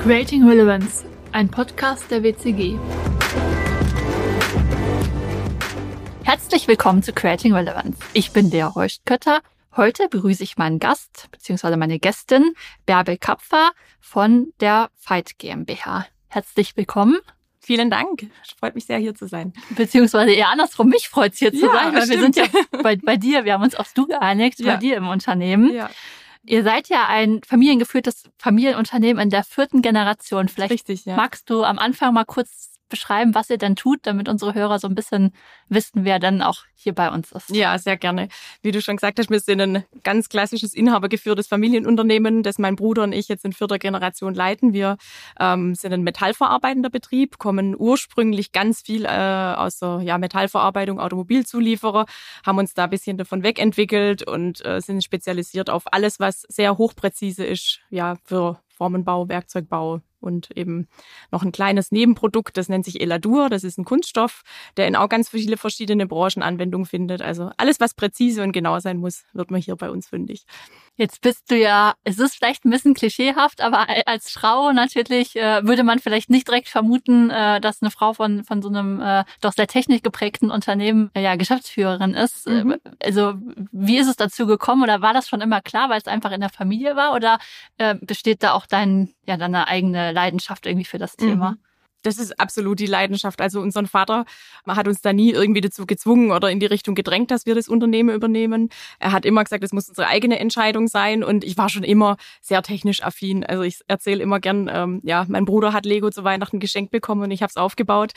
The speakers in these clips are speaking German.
Creating Relevance, ein Podcast der WCG. Herzlich willkommen zu Creating Relevance. Ich bin Lea Heuscht-Kötter. Heute begrüße ich meinen Gast bzw. meine Gästin Bärbel Kapfer von der Veit GmbH. Herzlich willkommen. Vielen Dank. Freut mich sehr, hier zu sein. Beziehungsweise eher andersrum, mich freut es hier zu sein, weil stimmt. wir sind ja bei dir, wir haben uns aufs Du geeinigt, bei dir im Unternehmen. Ja. Ihr seid ja ein familiengeführtes Familienunternehmen in der 4. Generation. Vielleicht Richtig, ja. Magst du am Anfang mal kurz beschreiben, was ihr denn tut, damit unsere Hörer so ein bisschen wissen, wer denn auch hier bei uns ist. Ja, sehr gerne. Wie du schon gesagt hast, wir sind ein ganz klassisches inhabergeführtes Familienunternehmen, das mein Bruder und ich jetzt in 4. Generation leiten. Wir sind ein metallverarbeitender Betrieb, kommen ursprünglich ganz viel aus der Metallverarbeitung, Automobilzulieferer, haben uns da ein bisschen davon wegentwickelt und sind spezialisiert auf alles, was sehr hochpräzise ist, ja, für Formenbau, Werkzeugbau und eben noch ein kleines Nebenprodukt, das nennt sich Eladur. Das ist ein Kunststoff, der in auch ganz viele verschiedene Branchen Anwendung findet. Also alles, was präzise und genau sein muss, wird man hier bei uns fündig. Jetzt bist du ja, es ist vielleicht ein bisschen klischeehaft, aber als Frau natürlich würde man vielleicht nicht direkt vermuten, dass eine Frau von so einem doch sehr technikgeprägten Unternehmen Geschäftsführerin ist. Also wie ist es dazu gekommen oder war das schon immer klar, weil es einfach in der Familie war oder besteht da auch deine eigene Leidenschaft irgendwie für das Thema? Das ist absolut die Leidenschaft. Also unser Vater hat uns da nie irgendwie dazu gezwungen oder in die Richtung gedrängt, dass wir das Unternehmen übernehmen. Er hat immer gesagt, es muss unsere eigene Entscheidung sein und ich war schon immer sehr technisch affin. Also ich erzähle immer gern, mein Bruder hat Lego zu Weihnachten geschenkt bekommen und ich habe es aufgebaut.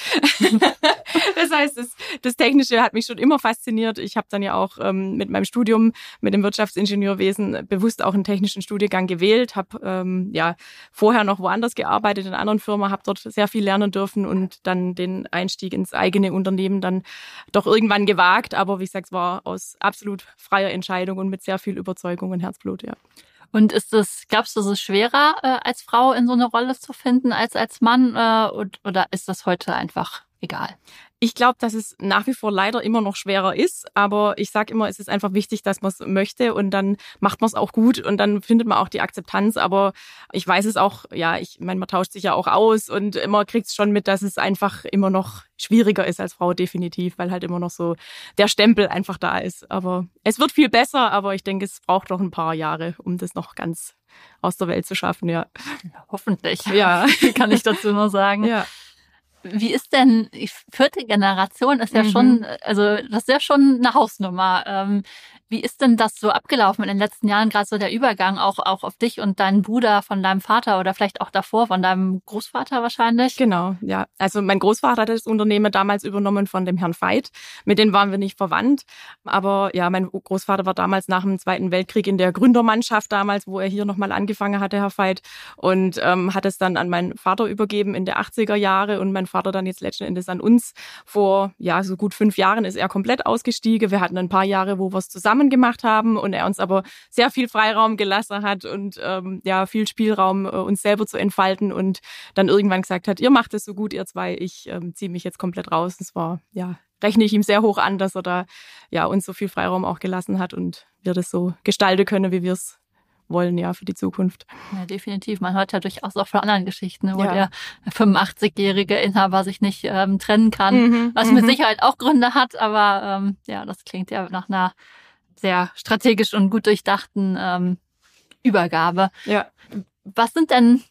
Das heißt, das Technische hat mich schon immer fasziniert. Ich habe dann ja auch mit meinem Studium, mit dem Wirtschaftsingenieurwesen bewusst auch einen technischen Studiengang gewählt, habe vorher noch woanders gearbeitet, in einer anderen Firma, habe dort sehr viel lernen dürfen und dann den Einstieg ins eigene Unternehmen dann doch irgendwann gewagt. Aber wie gesagt, es war aus absolut freier Entscheidung und mit sehr viel Überzeugung und Herzblut, ja. Und glaubst du, es ist schwerer, als Frau in so eine Rolle zu finden als Mann oder ist das heute einfach egal? Ich glaube, dass es nach wie vor leider immer noch schwerer ist, aber ich sage immer, es ist einfach wichtig, dass man es möchte und dann macht man es auch gut und dann findet man auch die Akzeptanz, aber ich weiß es auch, man tauscht sich ja auch aus und man kriegt es schon mit, dass es einfach immer noch schwieriger ist als Frau, definitiv, weil halt immer noch so der Stempel einfach da ist. Aber es wird viel besser, aber ich denke, es braucht noch ein paar Jahre, um das noch ganz aus der Welt zu schaffen, ja. Hoffentlich. Ja. Kann ich dazu nur sagen. Ja. Wie ist denn, die 4. Generation ist ja schon, also das ist ja schon eine Hausnummer. Wie ist denn das so abgelaufen in den letzten Jahren, gerade so der Übergang auch auf dich und deinen Bruder von deinem Vater oder vielleicht auch davor von deinem Großvater wahrscheinlich? Genau, ja. Also mein Großvater hat das Unternehmen damals übernommen von dem Herrn Veit. Mit denen waren wir nicht verwandt. Aber ja, mein Großvater war damals nach dem Zweiten Weltkrieg in der Gründermannschaft damals, wo er hier nochmal angefangen hatte, Herr Veit. Und hat es dann an meinen Vater übergeben in der 80er Jahre und mein Vater dann jetzt letzten Endes an uns. Vor so gut 5 Jahren ist er komplett ausgestiegen. Wir hatten ein paar Jahre, wo wir es zusammen gemacht haben und er uns aber sehr viel Freiraum gelassen hat und viel Spielraum, uns selber zu entfalten und dann irgendwann gesagt hat, ihr macht es so gut, ihr zwei, ich ziehe mich jetzt komplett raus. Das war, rechne ich ihm sehr hoch an, dass er da uns so viel Freiraum auch gelassen hat und wir das so gestalten können, wie wir es wollen, für die Zukunft. Ja, definitiv. Man hört ja durchaus auch von anderen Geschichten, wo der 85-jährige Inhaber sich nicht trennen kann, was mit Sicherheit auch Gründe hat, aber das klingt ja nach einer sehr strategisch und gut durchdachten Übergabe. Ja. Was sind denn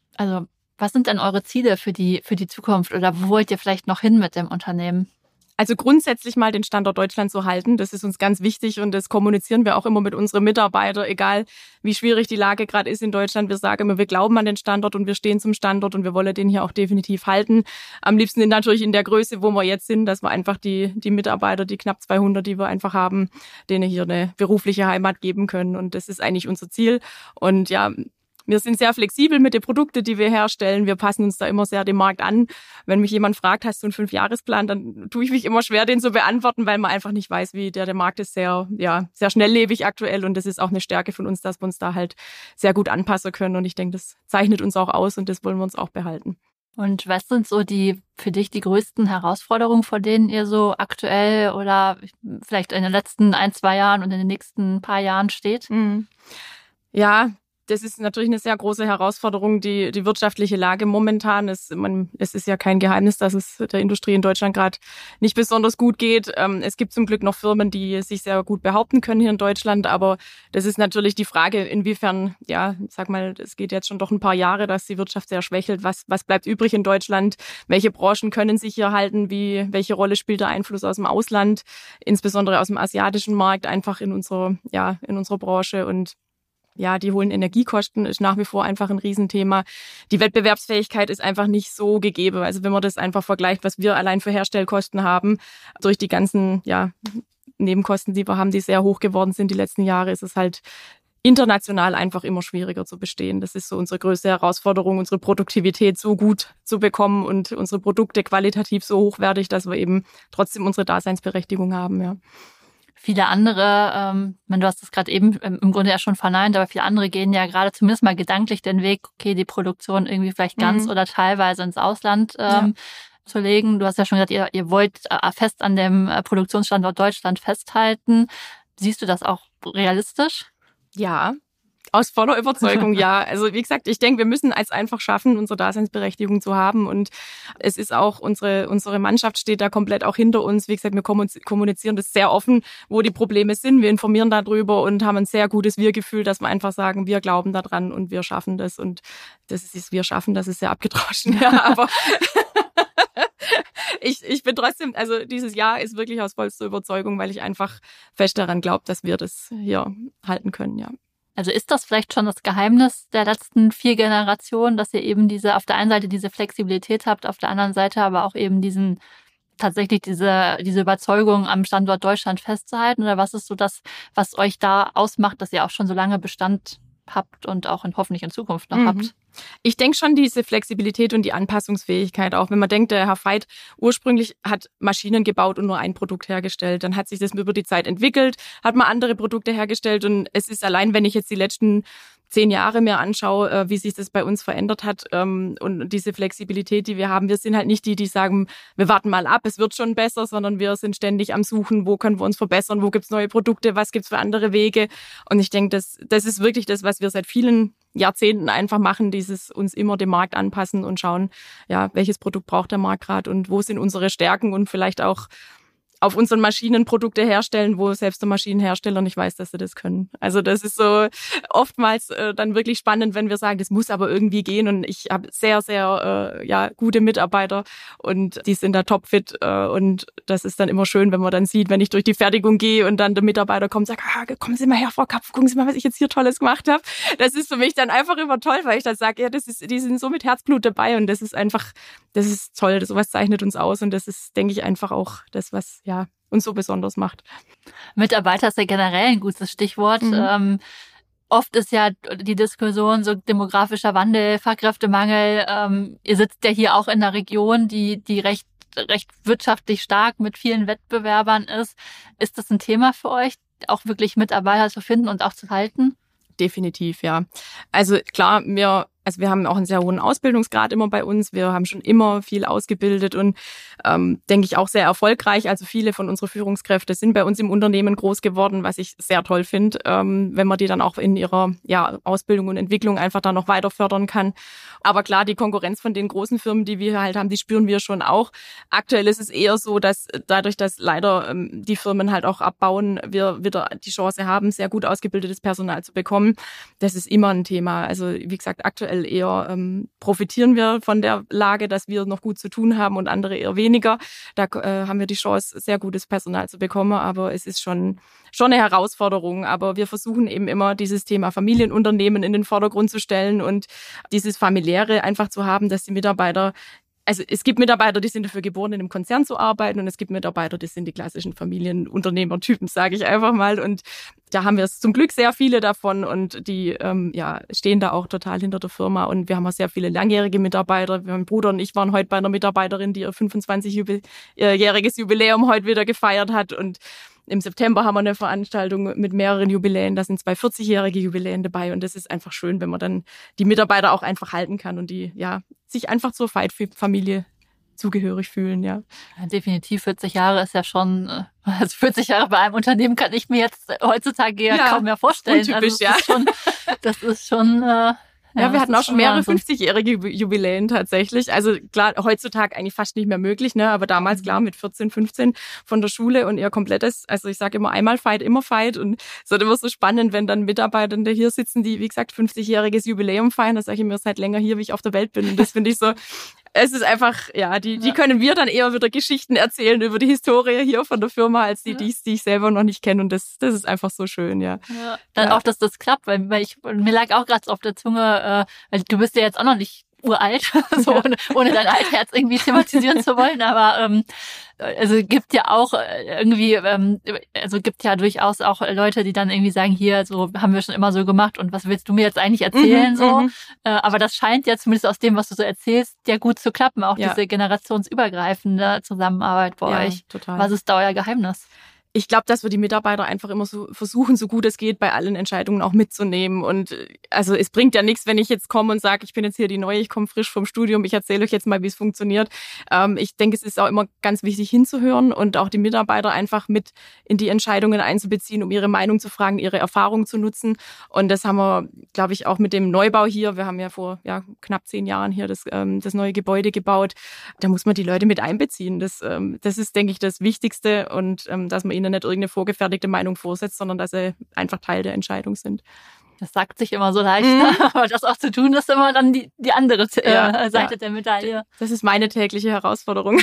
eure Ziele für die Zukunft oder wo wollt ihr vielleicht noch hin mit dem Unternehmen? Also grundsätzlich mal den Standort Deutschland zu halten, das ist uns ganz wichtig und das kommunizieren wir auch immer mit unseren Mitarbeitern, egal wie schwierig die Lage gerade ist in Deutschland. Wir sagen immer, wir glauben an den Standort und wir stehen zum Standort und wir wollen den hier auch definitiv halten. Am liebsten natürlich in der Größe, wo wir jetzt sind, dass wir einfach die Mitarbeiter, die knapp 200, die wir einfach haben, denen hier eine berufliche Heimat geben können und das ist eigentlich unser Ziel. Und wir sind sehr flexibel mit den Produkten, die wir herstellen. Wir passen uns da immer sehr dem Markt an. Wenn mich jemand fragt, hast du einen 5-Jahresplan, dann tue ich mich immer schwer, den zu beantworten, weil man einfach nicht weiß, wie der Markt ist sehr schnelllebig aktuell. Und das ist auch eine Stärke von uns, dass wir uns da halt sehr gut anpassen können. Und ich denke, das zeichnet uns auch aus und das wollen wir uns auch behalten. Und was sind so für dich die größten Herausforderungen, vor denen ihr so aktuell oder vielleicht in den letzten 1-2 Jahren und in den nächsten paar Jahren steht? Ja, Das ist natürlich eine sehr große Herausforderung, die wirtschaftliche Lage momentan. Es ist ja kein Geheimnis, dass es der Industrie in Deutschland gerade nicht besonders gut geht. Es gibt zum Glück noch Firmen, die sich sehr gut behaupten können hier in Deutschland. Aber das ist natürlich die Frage, inwiefern, ja, sag mal, es geht jetzt schon doch ein paar Jahre, dass die Wirtschaft sehr schwächelt. Was bleibt übrig in Deutschland? Welche Branchen können sich hier halten? Welche Rolle spielt der Einfluss aus dem Ausland, insbesondere aus dem asiatischen Markt, einfach in unserer Branche? Und ja, die hohen Energiekosten ist nach wie vor einfach ein Riesenthema. Die Wettbewerbsfähigkeit ist einfach nicht so gegeben. Also wenn man das einfach vergleicht, was wir allein für Herstellkosten haben, durch die ganzen Nebenkosten, die wir haben, die sehr hoch geworden sind die letzten Jahre, ist es halt international einfach immer schwieriger zu bestehen. Das ist so unsere größte Herausforderung, unsere Produktivität so gut zu bekommen und unsere Produkte qualitativ so hochwertig, dass wir eben trotzdem unsere Daseinsberechtigung haben, ja. Viele andere, du hast es gerade eben im Grunde ja schon verneint, aber viele andere gehen ja gerade zumindest mal gedanklich den Weg, okay, die Produktion irgendwie vielleicht ganz oder teilweise ins Ausland zu legen. Du hast ja schon gesagt, ihr wollt fest an dem Produktionsstandort Deutschland festhalten. Siehst du das auch realistisch? Ja. Aus voller Überzeugung, ja. Also wie gesagt, ich denke, wir müssen es einfach schaffen, unsere Daseinsberechtigung zu haben. Und es ist auch, unsere Mannschaft steht da komplett auch hinter uns. Wie gesagt, wir kommunizieren das sehr offen, wo die Probleme sind. Wir informieren darüber und haben ein sehr gutes Wir-Gefühl, dass wir einfach sagen, wir glauben daran und wir schaffen das. Und das ist sehr abgedroschen. Ja, aber ich bin trotzdem, also dieses Jahr ist wirklich aus vollster Überzeugung, weil ich einfach fest daran glaube, dass wir das hier halten können, ja. Also ist das vielleicht schon das Geheimnis der letzten 4 Generationen, dass ihr eben auf der einen Seite diese Flexibilität habt, auf der anderen Seite aber auch eben diese Überzeugung am Standort Deutschland festzuhalten? Oder was ist so das, was euch da ausmacht, dass ihr auch schon so lange Bestand habt und auch hoffentlich in Zukunft noch habt? Ich denke schon diese Flexibilität und die Anpassungsfähigkeit auch. Wenn man denkt, der Herr Veit ursprünglich hat Maschinen gebaut und nur ein Produkt hergestellt. Dann hat sich das über die Zeit entwickelt, hat man andere Produkte hergestellt und es ist allein, wenn ich jetzt die letzten 10 Jahre mir anschaue, wie sich das bei uns verändert hat und diese Flexibilität, die wir haben. Wir sind halt nicht die sagen, wir warten mal ab, es wird schon besser, sondern wir sind ständig am Suchen, wo können wir uns verbessern, wo gibt's neue Produkte, was gibt's für andere Wege. Und ich denke, das ist wirklich das, was wir seit vielen Jahrzehnten einfach machen, dieses uns immer dem Markt anpassen und schauen, ja, welches Produkt braucht der Markt gerade und wo sind unsere Stärken und vielleicht auch auf unseren Maschinen Produkte herstellen, wo selbst der Maschinenhersteller nicht weiß, dass sie das können. Also das ist so oftmals dann wirklich spannend, wenn wir sagen, das muss aber irgendwie gehen. Und ich habe sehr, sehr gute Mitarbeiter und die sind da topfit. Und das ist dann immer schön, wenn man dann sieht, wenn ich durch die Fertigung gehe und dann der Mitarbeiter kommt und sagt, kommen Sie mal her, Frau Kapf, gucken Sie mal, was ich jetzt hier Tolles gemacht habe. Das ist für mich dann einfach immer toll, weil ich dann sage, ja, die sind so mit Herzblut dabei und das ist toll. Sowas zeichnet uns aus und das ist, denke ich, einfach auch das, was uns so besonders macht. Mitarbeiter ist ja generell ein gutes Stichwort. Oft ist ja die Diskussion so demografischer Wandel, Fachkräftemangel. Ihr sitzt ja hier auch in einer Region, die recht wirtschaftlich stark mit vielen Wettbewerbern ist. Ist das ein Thema für euch, auch wirklich Mitarbeiter zu finden und auch zu halten? Definitiv, ja. Also klar, wir haben auch einen sehr hohen Ausbildungsgrad immer bei uns. Wir haben schon immer viel ausgebildet und denke ich auch sehr erfolgreich. Also viele von unseren Führungskräften sind bei uns im Unternehmen groß geworden, was ich sehr toll finde, wenn man die dann auch in ihrer Ausbildung und Entwicklung einfach da noch weiter fördern kann. Aber klar, die Konkurrenz von den großen Firmen, die wir halt haben, die spüren wir schon auch. Aktuell ist es eher so, dass dadurch, dass leider die Firmen halt auch abbauen, wir wieder die Chance haben, sehr gut ausgebildetes Personal zu bekommen. Das ist immer ein Thema. Also wie gesagt, aktuell eher profitieren wir von der Lage, dass wir noch gut zu tun haben und andere eher weniger. Da haben wir die Chance, sehr gutes Personal zu bekommen, aber es ist schon eine Herausforderung. Aber wir versuchen eben immer, dieses Thema Familienunternehmen in den Vordergrund zu stellen und dieses Familiäre einfach zu haben, dass die Mitarbeiter, also es gibt Mitarbeiter, die sind dafür geboren, in einem Konzern zu arbeiten und es gibt Mitarbeiter, die sind die klassischen Familienunternehmertypen, sage ich einfach mal. Und da haben wir es zum Glück sehr viele davon und die stehen da auch total hinter der Firma. Und wir haben auch sehr viele langjährige Mitarbeiter. Mein Bruder und ich waren heute bei einer Mitarbeiterin, die ihr 25-jähriges Jubiläum heute wieder gefeiert hat. Und im September haben wir eine Veranstaltung mit mehreren Jubiläen. Da sind 2 40-jährige Jubiläen dabei. Und das ist einfach schön, wenn man dann die Mitarbeiter auch einfach halten kann und die sich einfach zur Veit-Familie zugehörig fühlen, ja. Ja, definitiv 40 Jahre ist ja schon, also 40 Jahre bei einem Unternehmen kann ich mir jetzt heutzutage ja kaum mehr vorstellen. Untypisch, also das ist schon ja, wir hatten auch schon mehrere 50-jährige Jubiläen tatsächlich. Also klar, heutzutage eigentlich fast nicht mehr möglich, ne? Aber damals klar mit 14, 15 von der Schule und ihr komplettes, also ich sage immer einmal Fight, immer Fight. Und es wird immer so spannend, wenn dann Mitarbeitende hier sitzen, die, wie gesagt, 50-jähriges Jubiläum feiern. Da sage ich mir, seit länger hier, wie ich auf der Welt bin. Und das finde ich so, es ist einfach, ja, die können wir dann eher wieder Geschichten erzählen über die Historie hier von der Firma, als die ich selber noch nicht kenne. Und das ist einfach so schön, ja. Dann auch, dass das klappt, weil mir lag auch gerade auf der Zunge, weil du bist ja jetzt auch noch nicht uralt, so ohne dein Altherz irgendwie thematisieren zu wollen, aber also gibt ja auch irgendwie, also gibt ja durchaus auch Leute, die dann irgendwie sagen, hier, so haben wir schon immer so gemacht und was willst du mir jetzt eigentlich erzählen, aber das scheint ja zumindest aus dem, was du so erzählst, ja gut zu klappen, auch diese generationsübergreifende Zusammenarbeit bei euch. Total. Was ist da euer Geheimnis? Ich glaube, dass wir die Mitarbeiter einfach immer so versuchen, so gut es geht, bei allen Entscheidungen auch mitzunehmen. Und also es bringt ja nichts, wenn ich jetzt komme und sage, ich bin jetzt hier die Neue, ich komme frisch vom Studium, ich erzähle euch jetzt mal, wie es funktioniert. Ich denke, es ist auch immer ganz wichtig hinzuhören und auch die Mitarbeiter einfach mit in die Entscheidungen einzubeziehen, um ihre Meinung zu fragen, ihre Erfahrung zu nutzen. Und das haben wir, glaube ich, auch mit dem Neubau hier. Wir haben ja vor knapp 10 Jahren hier das neue Gebäude gebaut. Da muss man die Leute mit einbeziehen. Das ist, denke ich, das Wichtigste und dass man ihnen nicht irgendeine vorgefertigte Meinung vorsetzt, sondern dass sie einfach Teil der Entscheidung sind. Das sagt sich immer so leicht, aber das auch zu tun, ist immer dann die andere Seite der Medaille. Das ist meine tägliche Herausforderung.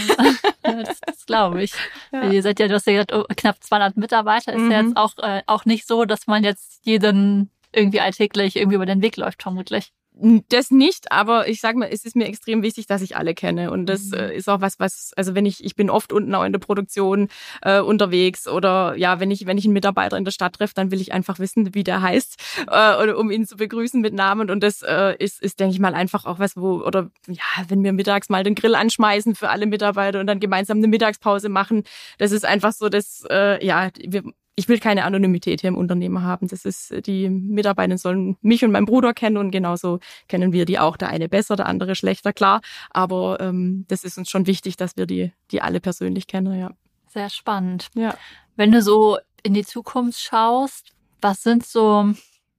Das glaube ich. Ja. Ihr seid ja, du hast ja gesagt, knapp 200 Mitarbeiter. Ist ja jetzt auch nicht so, dass man jetzt jeden irgendwie alltäglich irgendwie über den Weg läuft, vermutlich. Das nicht, aber ich sag mal, es ist mir extrem wichtig, dass ich alle kenne und das ist auch was, also wenn ich bin oft unten auch in der Produktion unterwegs oder ja, wenn ich einen Mitarbeiter in der Stadt treffe, dann will ich einfach wissen, wie der heißt, oder um ihn zu begrüßen mit Namen und das ist, denke ich mal, einfach auch was, wenn wir mittags mal den Grill anschmeißen für alle Mitarbeiter und dann gemeinsam eine Mittagspause machen, das ist einfach so, ich will keine Anonymität hier im Unternehmen haben. Die Mitarbeiter sollen mich und meinen Bruder kennen und genauso kennen wir die auch. Der eine besser, der andere schlechter, klar. Aber das ist uns schon wichtig, dass wir die alle persönlich kennen, ja. Sehr spannend. Ja. Wenn du so in die Zukunft schaust, was sind so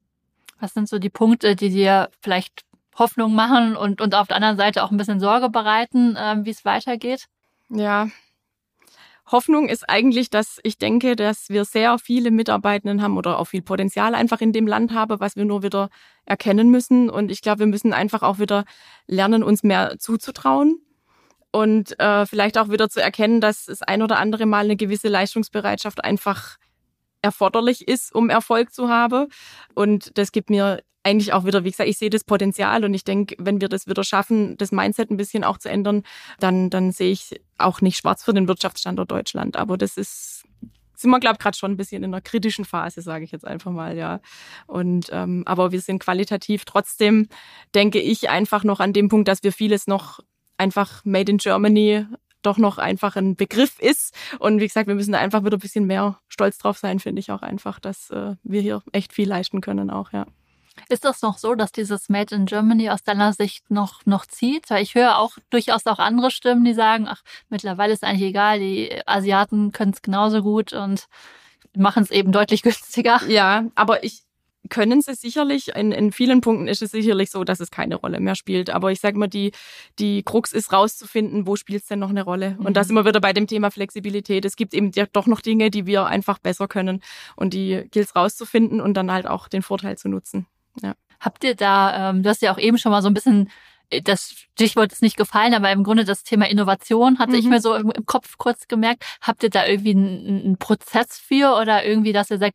die Punkte, die dir vielleicht Hoffnung machen und auf der anderen Seite auch ein bisschen Sorge bereiten, wie es weitergeht? Ja. Hoffnung ist eigentlich, dass ich denke, dass wir sehr viele Mitarbeitenden haben oder auch viel Potenzial einfach in dem Land haben, was wir nur wieder erkennen müssen. Und ich glaube, wir müssen einfach auch wieder lernen, uns mehr zuzutrauen und vielleicht auch wieder zu erkennen, dass das ein oder andere Mal eine gewisse Leistungsbereitschaft einfach erforderlich ist, um Erfolg zu haben. Und das gibt mir eigentlich auch wieder, wie gesagt, ich sehe das Potenzial und ich denke, wenn wir das wieder schaffen, das Mindset ein bisschen auch zu ändern, dann sehe ich auch nicht schwarz für den Wirtschaftsstandort Deutschland. Aber sind wir, glaube ich, gerade schon ein bisschen in einer kritischen Phase, sage ich jetzt einfach mal, ja. Und aber wir sind qualitativ trotzdem, denke ich, einfach noch an dem Punkt, dass wir vieles noch einfach Made in Germany doch noch einfach ein Begriff ist. Und wie gesagt, wir müssen da einfach wieder ein bisschen mehr stolz drauf sein, finde ich auch einfach, dass wir hier echt viel leisten können auch, ja. Ist das noch so, dass dieses Made in Germany aus deiner Sicht noch zieht? Weil ich höre auch durchaus auch andere Stimmen, die sagen, ach, mittlerweile ist eigentlich egal, die Asiaten können es genauso gut und machen es eben deutlich günstiger. Ja, aber können sie sicherlich, in vielen Punkten ist es sicherlich so, dass es keine Rolle mehr spielt. Aber ich sage mal, die Krux ist rauszufinden, wo spielt es denn noch eine Rolle? Und da sind wir wieder bei dem Thema Flexibilität. Es gibt eben doch noch Dinge, die wir einfach besser können und die gilt es rauszufinden und dann halt auch den Vorteil zu nutzen. Ja. Habt ihr da, du hast ja auch eben schon mal so ein bisschen, das Stichwort ist nicht gefallen, aber im Grunde das Thema Innovation hatte ich mir so im Kopf kurz gemerkt. Habt ihr da irgendwie einen Prozess für oder irgendwie, dass ihr sagt,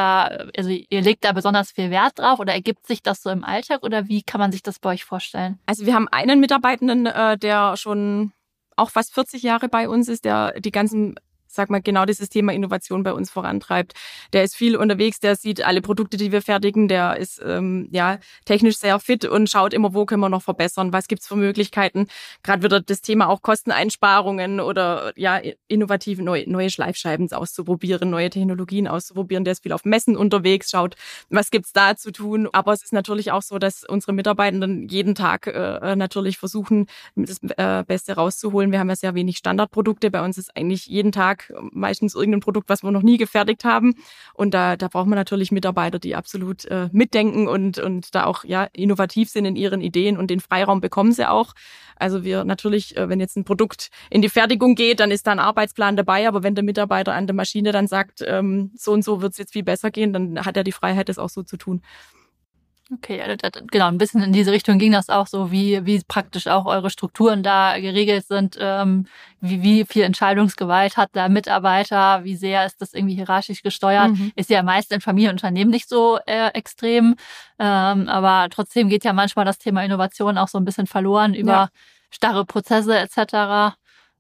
ihr legt da besonders viel Wert drauf oder ergibt sich das so im Alltag oder wie kann man sich das bei euch vorstellen? Also wir haben einen Mitarbeitenden, der schon auch fast 40 Jahre bei uns ist, der die ganzen sag mal, genau dieses Thema Innovation bei uns vorantreibt. Der ist viel unterwegs, der sieht alle Produkte, die wir fertigen, der ist technisch sehr fit und schaut immer, wo können wir noch verbessern, was gibt's für Möglichkeiten. Gerade wieder das Thema auch Kosteneinsparungen oder innovative neue Schleifscheiben auszuprobieren, neue Technologien auszuprobieren. Der ist viel auf Messen unterwegs, schaut, was gibt's da zu tun. Aber es ist natürlich auch so, dass unsere Mitarbeitenden jeden Tag natürlich versuchen, das Beste rauszuholen. Wir haben ja sehr wenig Standardprodukte. Bei uns ist eigentlich jeden Tag meistens irgendein Produkt, was wir noch nie gefertigt haben. Und da braucht man natürlich Mitarbeiter, die absolut mitdenken und da auch innovativ sind in ihren Ideen, und den Freiraum bekommen sie auch. Also wir natürlich, wenn jetzt ein Produkt in die Fertigung geht, dann ist da ein Arbeitsplan dabei, aber wenn der Mitarbeiter an der Maschine dann sagt, so und so wird es jetzt viel besser gehen, dann hat er die Freiheit, das auch so zu tun. Okay, genau, ein bisschen in diese Richtung ging das auch so, wie praktisch auch eure Strukturen da geregelt sind, wie viel Entscheidungsgewalt hat der Mitarbeiter, wie sehr ist das irgendwie hierarchisch gesteuert. Ist ja meist in Familienunternehmen nicht so extrem, aber trotzdem geht ja manchmal das Thema Innovation auch so ein bisschen verloren über starre Prozesse etc.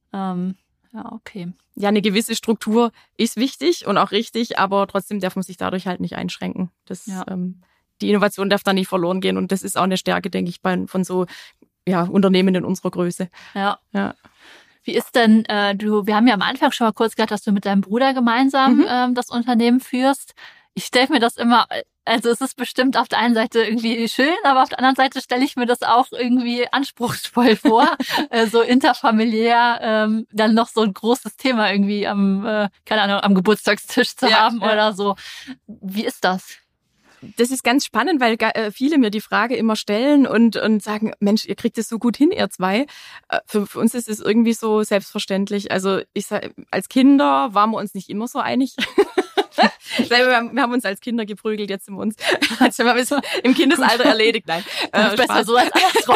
Okay. Ja, eine gewisse Struktur ist wichtig und auch richtig, aber trotzdem darf man sich dadurch halt nicht einschränken. Die Innovation darf da nicht verloren gehen, und das ist auch eine Stärke, denke ich, von so Unternehmen in unserer Größe. Ja. Wie ist denn, wir haben ja am Anfang schon mal kurz gehört, dass du mit deinem Bruder gemeinsam das Unternehmen führst. Ich stelle mir das immer, also es ist bestimmt auf der einen Seite irgendwie schön, aber auf der anderen Seite stelle ich mir das auch irgendwie anspruchsvoll vor, so interfamiliär dann noch so ein großes Thema irgendwie am Geburtstagstisch zu haben oder so. Wie ist das? Das ist ganz spannend, weil viele mir die Frage immer stellen und sagen, Mensch, ihr kriegt es so gut hin, ihr zwei. Für uns ist es irgendwie so selbstverständlich. Also ich sag, als Kinder waren wir uns nicht immer so einig. Wir haben uns als Kinder geprügelt, jetzt sind wir uns im Kindesalter erledigt. Nein, besser so als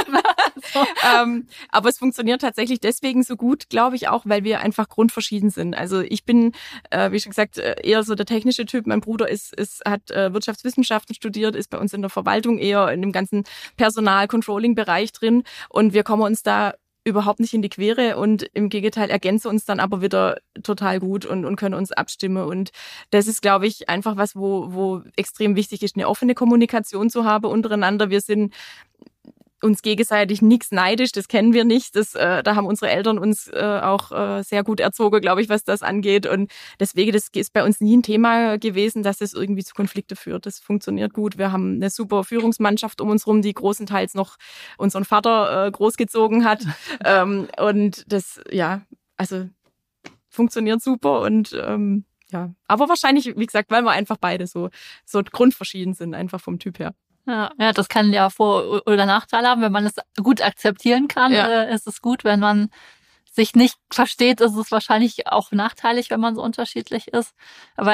andersrum. Aber es funktioniert tatsächlich deswegen so gut, glaube ich auch, weil wir einfach grundverschieden sind. Also ich bin, wie schon gesagt, eher so der technische Typ. Mein Bruder hat Wirtschaftswissenschaften studiert, ist bei uns in der Verwaltung eher in dem ganzen Personal-Controlling-Bereich drin, und wir kommen uns da überhaupt nicht in die Quere und im Gegenteil ergänzen uns dann aber wieder total gut und können uns abstimmen. Und das ist, glaube ich, einfach was, wo extrem wichtig ist, eine offene Kommunikation zu haben untereinander. Wir sind uns gegenseitig nichts neidisch, das kennen wir nicht. Da haben unsere Eltern uns auch sehr gut erzogen, glaube ich, was das angeht. Und deswegen, das ist bei uns nie ein Thema gewesen, dass es irgendwie zu Konflikte führt. Das funktioniert gut. Wir haben eine super Führungsmannschaft um uns rum, die großenteils noch unseren Vater großgezogen hat. Und das, also funktioniert super. Und aber wahrscheinlich, wie gesagt, weil wir einfach beide so grundverschieden sind, einfach vom Typ her. Ja, das kann ja Vor- oder Nachteile haben. Wenn man es gut akzeptieren kann, ist es gut. Wenn man sich nicht versteht, ist es wahrscheinlich auch nachteilig, wenn man so unterschiedlich ist. Aber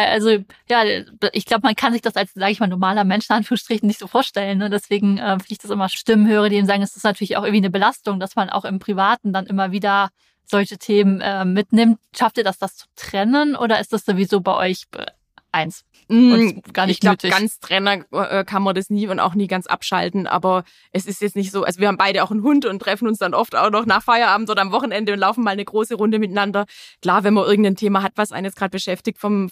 ich glaube, man kann sich das als, sage ich mal, normaler Mensch in Anführungsstrichen nicht so vorstellen. Ne? Deswegen finde ich das immer Stimmen höre, die eben sagen, es ist natürlich auch irgendwie eine Belastung, dass man auch im Privaten dann immer wieder solche Themen mitnimmt. Schafft ihr das zu trennen, oder ist das sowieso bei euch eins? Gar nicht ich glaube, nötig. Ganz trennen kann man das nie und auch nie ganz abschalten, aber es ist jetzt nicht so, also wir haben beide auch einen Hund und treffen uns dann oft auch noch nach Feierabend oder am Wochenende und laufen mal eine große Runde miteinander. Klar, wenn man irgendein Thema hat, was einen jetzt gerade beschäftigt von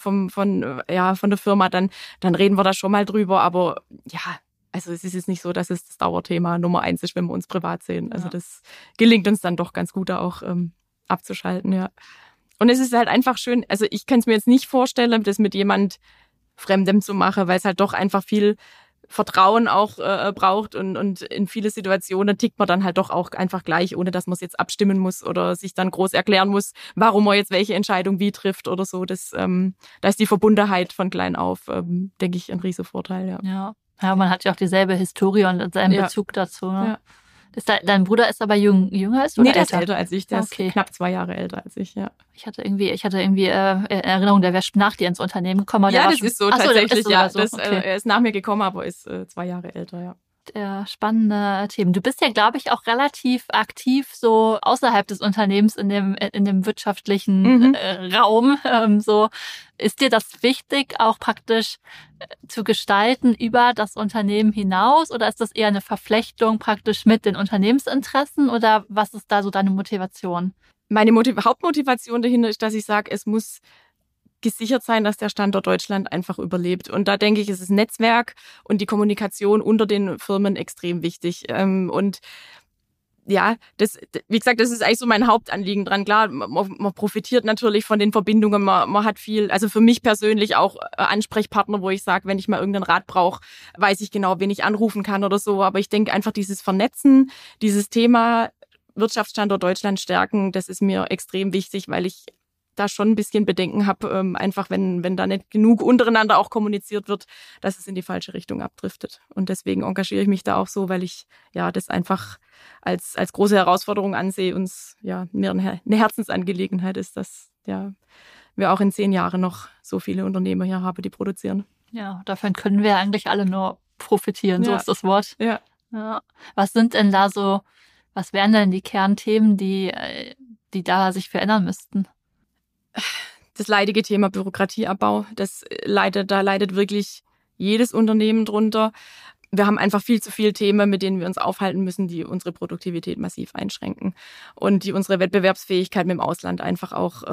der Firma, dann reden wir da schon mal drüber, aber also es ist jetzt nicht so, dass es das Dauerthema Nummer 1 ist, wenn wir uns privat sehen. Also das gelingt uns dann doch ganz gut, da auch abzuschalten, ja. Und es ist halt einfach schön, also ich kann es mir jetzt nicht vorstellen, das mit jemand Fremdem zu machen, weil es halt doch einfach viel Vertrauen auch braucht und in viele Situationen tickt man dann halt doch auch einfach gleich, ohne dass man es jetzt abstimmen muss oder sich dann groß erklären muss, warum man jetzt welche Entscheidung wie trifft oder so. Da ist die Verbundenheit von klein auf, denke ich, ein riesen Vorteil. Ja, man hat ja auch dieselbe Historie und seinen Bezug dazu. Ne? Ja. Dein Bruder ist aber jünger als du? Nee, der ist älter als ich. Der ist knapp 2 Jahre älter als ich, ja. Ich hatte irgendwie Erinnerung, der wäre nach dir ins Unternehmen gekommen. Ja, das ist so tatsächlich, ja. So. Er ist nach mir gekommen, aber ist 2 Jahre älter, ja. Spannende Themen. Du bist ja, glaube ich, auch relativ aktiv so außerhalb des Unternehmens in dem wirtschaftlichen Raum. So ist dir das wichtig, auch praktisch zu gestalten über das Unternehmen hinaus, oder ist das eher eine Verflechtung praktisch mit den Unternehmensinteressen, oder was ist da so deine Motivation? Meine Hauptmotivation dahinter ist, dass ich sage, es muss gesichert sein, dass der Standort Deutschland einfach überlebt. Und da denke ich, ist das Netzwerk und die Kommunikation unter den Firmen extrem wichtig. Und ja, wie gesagt, das ist eigentlich so mein Hauptanliegen dran. Klar, man profitiert natürlich von den Verbindungen, man hat viel, also für mich persönlich auch Ansprechpartner, wo ich sage, wenn ich mal irgendeinen Rat brauche, weiß ich genau, wen ich anrufen kann oder so. Aber ich denke einfach, dieses Vernetzen, dieses Thema Wirtschaftsstandort Deutschland stärken, das ist mir extrem wichtig, weil ich da schon ein bisschen Bedenken habe, einfach wenn da nicht genug untereinander auch kommuniziert wird, dass es in die falsche Richtung abdriftet. Und deswegen engagiere ich mich da auch so, weil ich ja das einfach als große Herausforderung ansehe und mir eine Herzensangelegenheit ist, dass wir auch in 10 Jahren noch so viele Unternehmer hier haben, die produzieren. Ja, davon können wir eigentlich alle nur profitieren, so ist das Wort. Ja. Was sind denn da so, was wären denn die Kernthemen, die da sich verändern müssten? Das leidige Thema Bürokratieabbau, da leidet wirklich jedes Unternehmen drunter. Wir haben einfach viel zu viele Themen, mit denen wir uns aufhalten müssen, die unsere Produktivität massiv einschränken und die unsere Wettbewerbsfähigkeit mit dem Ausland einfach auch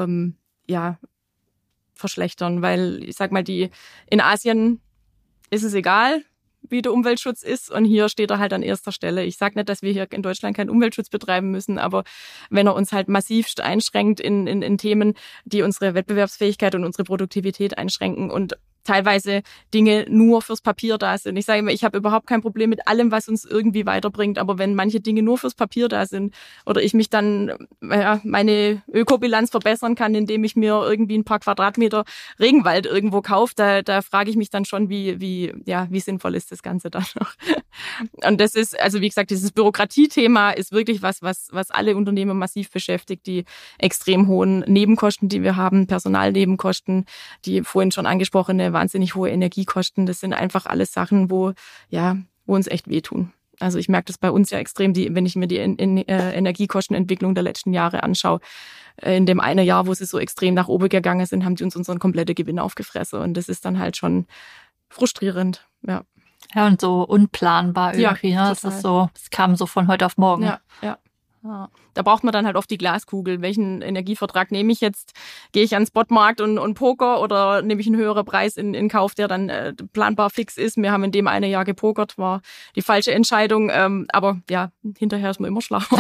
verschlechtern. Weil ich sag mal, in Asien ist es egal, wie der Umweltschutz ist, und hier steht er halt an erster Stelle. Ich sage nicht, dass wir hier in Deutschland keinen Umweltschutz betreiben müssen, aber wenn er uns halt massivst einschränkt in Themen, die unsere Wettbewerbsfähigkeit und unsere Produktivität einschränken und teilweise Dinge nur fürs Papier da sind. Ich sage immer, ich habe überhaupt kein Problem mit allem, was uns irgendwie weiterbringt, aber wenn manche Dinge nur fürs Papier da sind oder ich mich dann meine Ökobilanz verbessern kann, indem ich mir irgendwie ein paar Quadratmeter Regenwald irgendwo kaufe, da frage ich mich dann schon, wie sinnvoll ist das Ganze dann noch. Und das ist, also wie gesagt, dieses Bürokratiethema ist wirklich was alle Unternehmen massiv beschäftigt, die extrem hohen Nebenkosten, die wir haben, Personalnebenkosten, die vorhin schon angesprochene wahnsinnig hohe Energiekosten. Das sind einfach alles Sachen, wo uns echt wehtun. Also ich merke das bei uns ja extrem, wenn ich mir die Energiekostenentwicklung der letzten Jahre anschaue. In dem einen Jahr, wo sie so extrem nach oben gegangen sind, haben die uns unseren kompletten Gewinn aufgefressen. Und das ist dann halt schon frustrierend, ja. Ja, und so unplanbar irgendwie. Ja, das ist so, es kam so von heute auf morgen. Ja. Da braucht man dann halt oft die Glaskugel. Welchen Energievertrag nehme ich jetzt? Gehe ich an den Spotmarkt und Poker oder nehme ich einen höheren Preis in Kauf, der dann planbar fix ist? Wir haben in dem einen Jahr gepokert, war die falsche Entscheidung. Aber ja, hinterher ist man immer schlauer.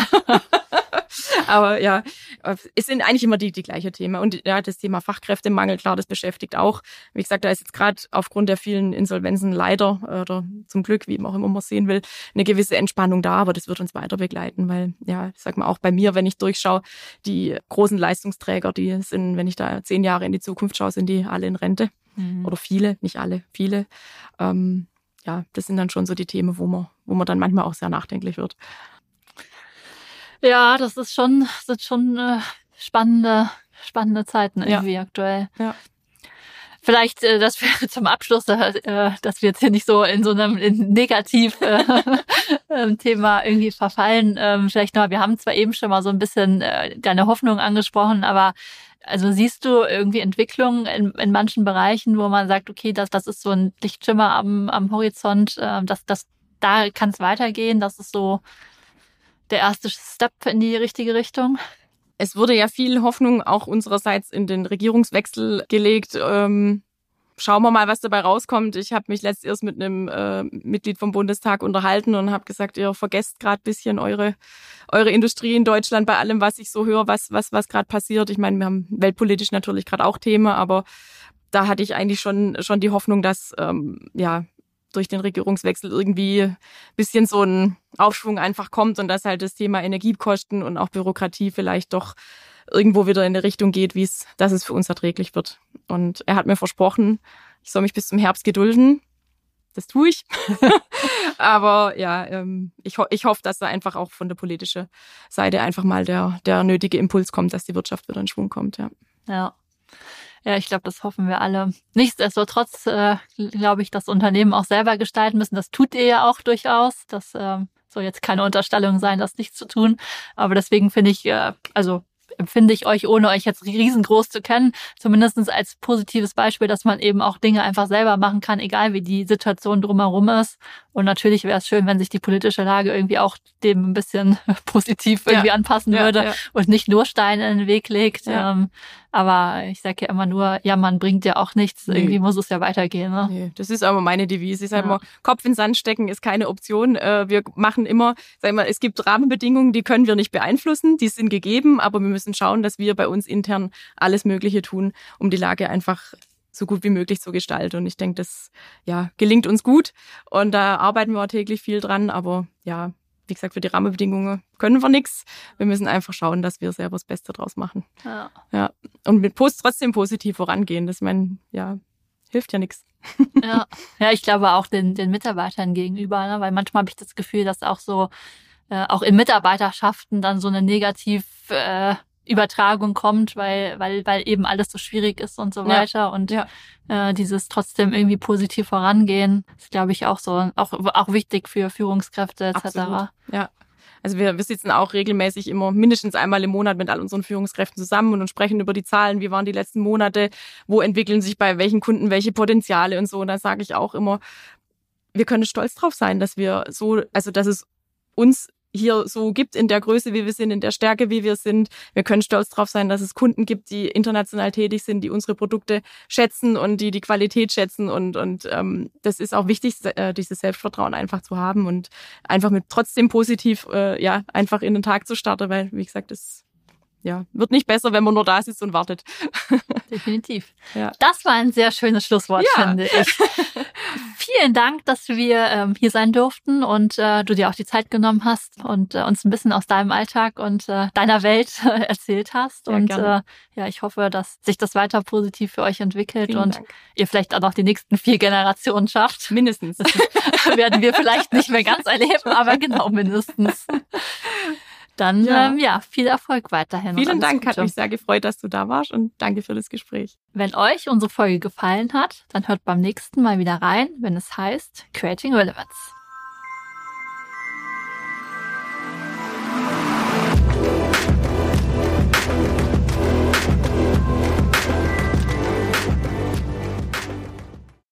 Aber ja, es sind eigentlich immer die gleichen Themen. Und ja, das Thema Fachkräftemangel, klar, das beschäftigt auch. Wie gesagt, da ist jetzt gerade aufgrund der vielen Insolvenzen leider oder zum Glück, wie man auch immer man sehen will, eine gewisse Entspannung da. Aber das wird uns weiter begleiten, weil, ja, ich sag mal, auch bei mir, wenn ich durchschaue, die großen Leistungsträger, die sind, wenn ich da 10 Jahre in die Zukunft schaue, sind die alle in Rente. Oder viele, nicht alle, viele. Das sind dann schon so die Themen, wo man dann manchmal auch sehr nachdenklich wird. Ja, sind schon spannende Zeiten irgendwie aktuell. Ja. Vielleicht, dass wir zum Abschluss, dass wir jetzt hier nicht so in so einem Thema irgendwie verfallen. Vielleicht noch, wir haben zwar eben schon mal so ein bisschen deine Hoffnung angesprochen, aber also siehst du irgendwie Entwicklungen in manchen Bereichen, wo man sagt, okay, das ist so ein Lichtschimmer am Horizont, da kann es weitergehen, das ist so der erste Step in die richtige Richtung? Es wurde ja viel Hoffnung auch unsererseits in den Regierungswechsel gelegt. Schauen wir mal, was dabei rauskommt. Ich habe mich letztens erst mit einem Mitglied vom Bundestag unterhalten und habe gesagt, ihr vergesst gerade ein bisschen eure Industrie in Deutschland bei allem, was ich so höre, was gerade passiert. Ich meine, wir haben weltpolitisch natürlich gerade auch Themen, aber da hatte ich eigentlich schon die Hoffnung, dass durch den Regierungswechsel irgendwie ein bisschen so ein Aufschwung einfach kommt und dass halt das Thema Energiekosten und auch Bürokratie vielleicht doch irgendwo wieder in eine Richtung geht, dass es für uns erträglich wird. Und er hat mir versprochen, ich soll mich bis zum Herbst gedulden. Das tue ich. Aber ja, ich hoffe, dass da einfach auch von der politischen Seite einfach mal der nötige Impuls kommt, dass die Wirtschaft wieder in Schwung kommt. Ja, ich glaube, das hoffen wir alle. Nichtsdestotrotz glaube ich, dass Unternehmen auch selber gestalten müssen. Das tut ihr ja auch durchaus. Das soll jetzt keine Unterstellung sein, das nicht zu tun. Aber deswegen empfinde ich euch, ohne euch jetzt riesengroß zu kennen, zumindest als positives Beispiel, dass man eben auch Dinge einfach selber machen kann, egal wie die Situation drumherum ist. Und natürlich wäre es schön, wenn sich die politische Lage irgendwie auch dem ein bisschen positiv irgendwie anpassen würde und nicht nur Steine in den Weg legt. Ja. Aber ich sage ja immer nur, man bringt ja auch nichts. Nee. Irgendwie muss es ja weitergehen. Ne? Nee, das ist aber meine Devise. Ich sage immer, Kopf in den Sand stecken ist keine Option. Wir machen immer, es gibt Rahmenbedingungen, die können wir nicht beeinflussen, die sind gegeben, aber wir müssen schauen, dass wir bei uns intern alles Mögliche tun, um die Lage einfach so gut wie möglich zu gestalten. Und ich denke, das gelingt uns gut. Und da arbeiten wir auch täglich viel dran. Aber wie gesagt, für die Rahmenbedingungen können wir nichts. Wir müssen einfach schauen, dass wir selber das Beste draus machen. Ja. Und mit trotzdem positiv vorangehen. Das hilft ja nichts. Ja, ich glaube auch den Mitarbeitern gegenüber, ne? Weil manchmal habe ich das Gefühl, dass auch so auch in Mitarbeiterschaften dann so eine Übertragung kommt, weil eben alles so schwierig ist und so weiter. Und dieses trotzdem irgendwie positiv vorangehen, ist, glaube ich, auch so auch wichtig für Führungskräfte etc. Absolut. Ja. Also wir sitzen auch regelmäßig immer mindestens einmal im Monat mit all unseren Führungskräften zusammen und sprechen über die Zahlen, wie waren die letzten Monate, wo entwickeln sich bei welchen Kunden welche Potenziale und so. Und da sage ich auch immer, wir können stolz drauf sein, dass dass es uns hier so gibt in der Größe, wie wir sind, in der Stärke, wie wir sind. Wir können stolz drauf sein, dass es Kunden gibt, die international tätig sind, die unsere Produkte schätzen und die Qualität schätzen. Und das ist auch wichtig, dieses Selbstvertrauen einfach zu haben und einfach mit trotzdem positiv einfach in den Tag zu starten, weil, wie gesagt, das wird nicht besser, wenn man nur da sitzt und wartet. Definitiv. Ja. Das war ein sehr schönes Schlusswort, finde ich. Vielen Dank, dass wir hier sein durften und du dir auch die Zeit genommen hast und uns ein bisschen aus deinem Alltag und deiner Welt erzählt hast. Ja, und ich hoffe, dass sich das weiter positiv für euch entwickelt. Vielen und Dank. Ihr vielleicht auch noch die nächsten 4 Generationen schafft. Mindestens. Das werden wir vielleicht nicht mehr ganz erleben, aber genau mindestens. Dann viel Erfolg weiterhin. Vielen Dank, hat mich sehr gefreut, dass du da warst und danke für das Gespräch. Wenn euch unsere Folge gefallen hat, dann hört beim nächsten Mal wieder rein, wenn es heißt Creating Relevance.